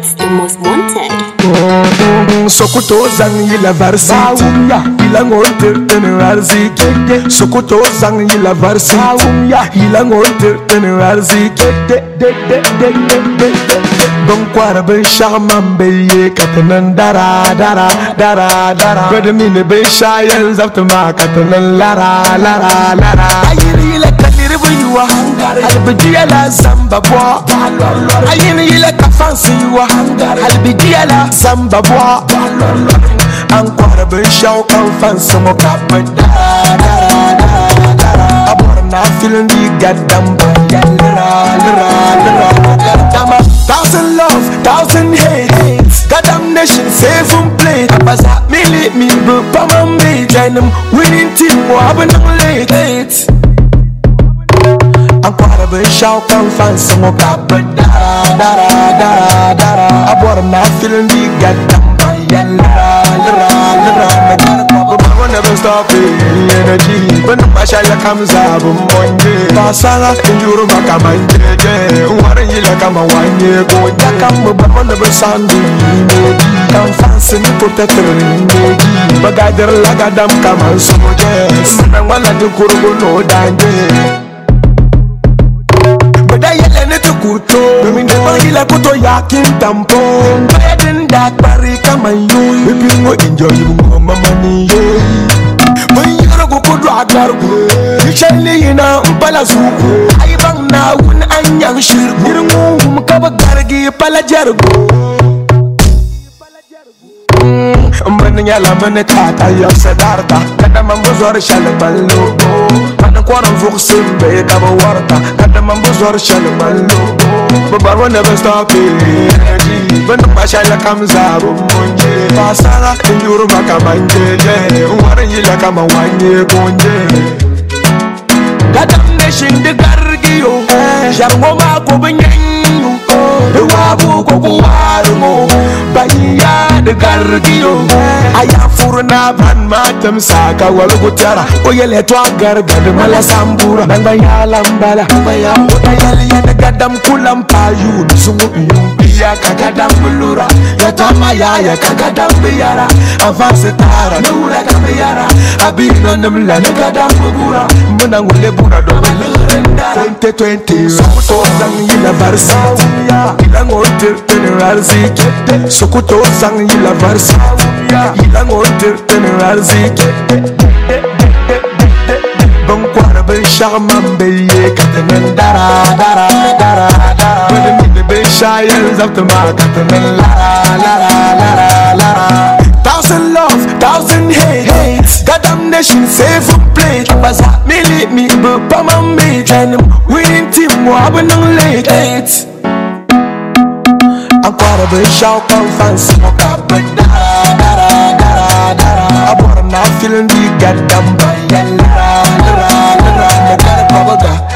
Records, the most wanted. Sokoto zang yila varsity Ila ngolte tene varsity Sokoto zang yila varsity Ila ngolte tene varsity Bon kwara ben shaman beye katanan dara dara dara dara Bada mine ben shayan zaftama katanan lara lara lara Ayini ila kaniri buyiwa Albidiya la zamba bwa Ayini ila kafansi yuwa Albidiya la zamba bwa Ankwara ben shaw kan fansi mo kappa dara dara dara dara Aborna feeling the goddamn lara lara lara lara Thousand love, thousand hate Goddamn nation, safe and play Abasa, me lead me, but Pama mate And I'm winning team, what happened on late I'm quite a bit shout, come find some more kappa Dara, dara, dara, dara I bought him now, feeling the goddamn lara, lara, lara I never stop it, energy When the mashallah comes up on Monday Pasala, Njuru Makamanje Warayila kama wanye Go Yakam, but on the Sunday Come fancy me protector Bagadar lagadam kama somojes Wala du kurugo no danje Bada yelene tu kuto Miminde mahila kuto yakin tampo Bayadin dak bari kama yui Baby mo enjoy mo mamani yui Mayiro kukudu agargo Yishali ina mpala zuko Aibang na un anyang shirgo Nirungu mkaba gargi pala jargo Mbani nyala mene tata yopse darta Kada mambuzor shale ballo Kada kwaran vuksin be kaba warta Kada mambuzor shale ballo Babar will never stop it When the mashallah comes out Munje Pasara Njuru makamanje Warayila kama wanye konje Goddamn nation de gargiyo Jarngoma kubenyenyu Wabu kukuwarumo Banya de gargiyo Aya furna ban matam saka walugutara Oyele twa gargad mala sambura Nangaya lambala Oyele yana gadam kulam payu Sungu yumpiya kagadam bulura Yatama ya kagadam biyara Avance tara nura kamiyara Abino namla nagadam bugura Munangule bura domelurenda 2020 Sokoto zang yila varsity Ila ngolte tene varsity Sokoto zang yila varsity Ila ngolte tene varsity Bon kwara ben shaman beye katanan dara dara dara dara Bada mine ben shayan zaftama katanan lara lara lara lara Thousand love, thousand hate Goddamn nation, safe and play Abasa, me lead me, but Pama mate And I'm winning team, what happened on late I'm quite a bit shout, come fancy mo kappa dara dara dara dara I bought him now, feeling the goddamn lara lara lara lara